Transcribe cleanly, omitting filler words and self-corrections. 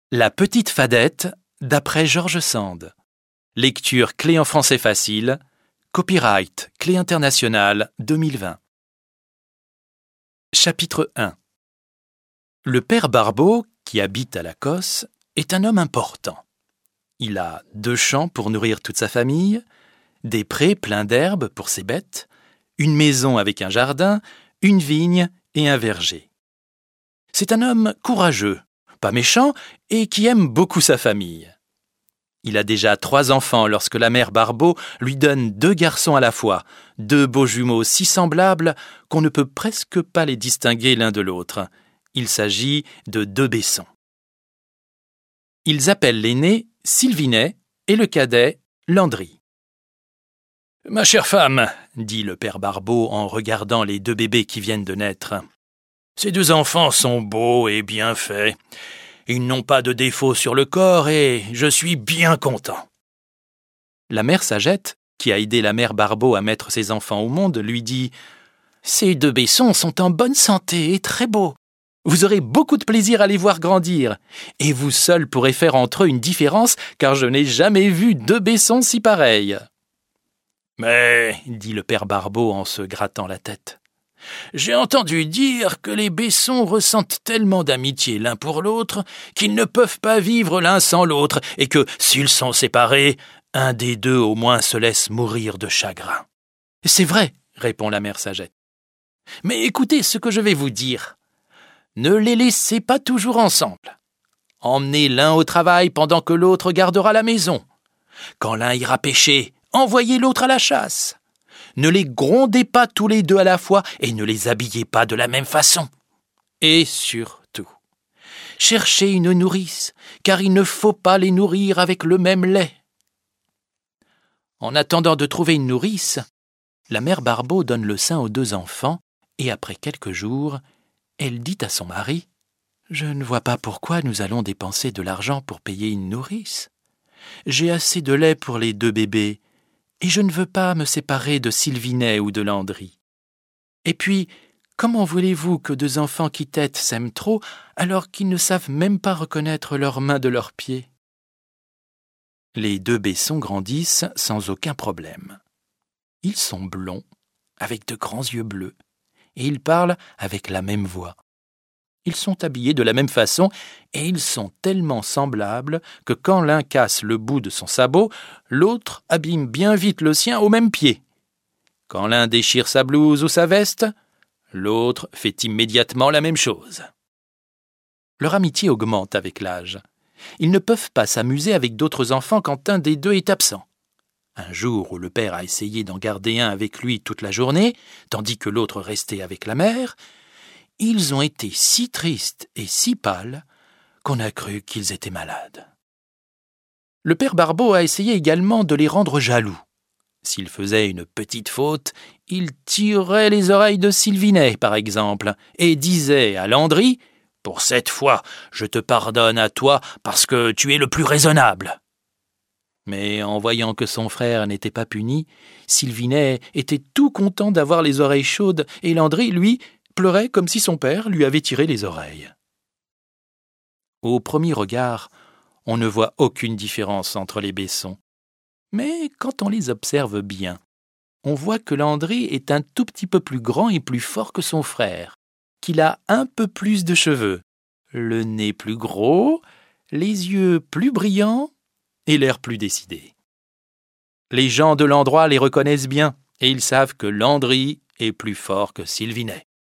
La petite fadette, d'après George Sand. Lecture clé en français facile. Copyright Clé internationale 2020. Chapitre 1. Le père Barbeau, qui habite à la Cosse, est un homme important. Il a 2 champs pour nourrir toute sa famille, des prés pleins d'herbes pour ses bêtes, une maison avec un jardin, une vigne et un verger. C'est un homme courageux, pas méchant et qui aime beaucoup sa famille. Il a déjà 3 enfants lorsque la mère Barbeau lui donne 2 garçons à la fois, 2 beaux jumeaux si semblables qu'on ne peut presque pas les distinguer l'un de l'autre. Il s'agit de 2 Besson. Ils appellent l'aîné Sylvinet et le cadet Landry. « Ma chère femme, dit le père Barbeau en regardant les 2 bébés qui viennent de naître, ces 2 enfants sont beaux et bien faits. Ils n'ont pas de défaut sur le corps et je suis bien content. » La mère Sagette, qui a aidé la mère Barbeau à mettre ses enfants au monde, lui dit « Ces 2 Bessons sont en bonne santé et très beaux. Vous aurez beaucoup de plaisir à les voir grandir. Et vous seul pourrez faire entre eux une différence, car je n'ai jamais vu 2 Bessons si pareils. » « Mais, dit le père Barbeau en se grattant la tête, j'ai entendu dire que les Bessons ressentent tellement d'amitié l'un pour l'autre qu'ils ne peuvent pas vivre l'un sans l'autre et que, s'ils sont séparés, un des 2 au moins se laisse mourir de chagrin. »« C'est vrai, répond la mère Sagette. Mais écoutez ce que je vais vous dire. Ne les laissez pas toujours ensemble. Emmenez l'un au travail pendant que l'autre gardera la maison. Quand l'un ira pêcher, envoyez l'autre à la chasse. Ne les grondez pas tous les 2 à la fois et ne les habillez pas de la même façon. Et surtout, cherchez une nourrice, car il ne faut pas les nourrir avec le même lait. » En attendant de trouver une nourrice, la mère Barbeau donne le sein aux 2 enfants et après quelques jours, elle dit à son mari « Je ne vois pas pourquoi nous allons dépenser de l'argent pour payer une nourrice. J'ai assez de lait pour les 2 bébés. Et je ne veux pas me séparer de Sylvinet ou de Landry. Et puis, comment voulez-vous que 2 enfants qui têtent s'aiment trop alors qu'ils ne savent même pas reconnaître leurs mains de leurs pieds ?» Les 2 Bessons grandissent sans aucun problème. Ils sont blonds, avec de grands yeux bleus, et ils parlent avec la même voix. Ils sont habillés de la même façon et ils sont tellement semblables que quand l'un casse le bout de son sabot, l'autre abîme bien vite le sien au même pied. Quand l'un déchire sa blouse ou sa veste, l'autre fait immédiatement la même chose. Leur amitié augmente avec l'âge. Ils ne peuvent pas s'amuser avec d'autres enfants quand un des 2 est absent. Un jour où le père a essayé d'en garder un avec lui toute la journée, tandis que l'autre restait avec la mère, ils ont été si tristes et si pâles qu'on a cru qu'ils étaient malades. Le père Barbeau a essayé également de les rendre jaloux. S'il faisait une petite faute, il tirait les oreilles de Sylvinet, par exemple, et disait à Landry « Pour cette fois, je te pardonne à toi parce que tu es le plus raisonnable. » Mais en voyant que son frère n'était pas puni, Sylvinet était tout content d'avoir les oreilles chaudes et Landry, lui, pleurait comme si son père lui avait tiré les oreilles. Au premier regard, on ne voit aucune différence entre les Bessons. Mais quand on les observe bien, on voit que Landry est un tout petit peu plus grand et plus fort que son frère, qu'il a un peu plus de cheveux, le nez plus gros, les yeux plus brillants et l'air plus décidé. Les gens de l'endroit les reconnaissent bien et ils savent que Landry est plus fort que Sylvinet.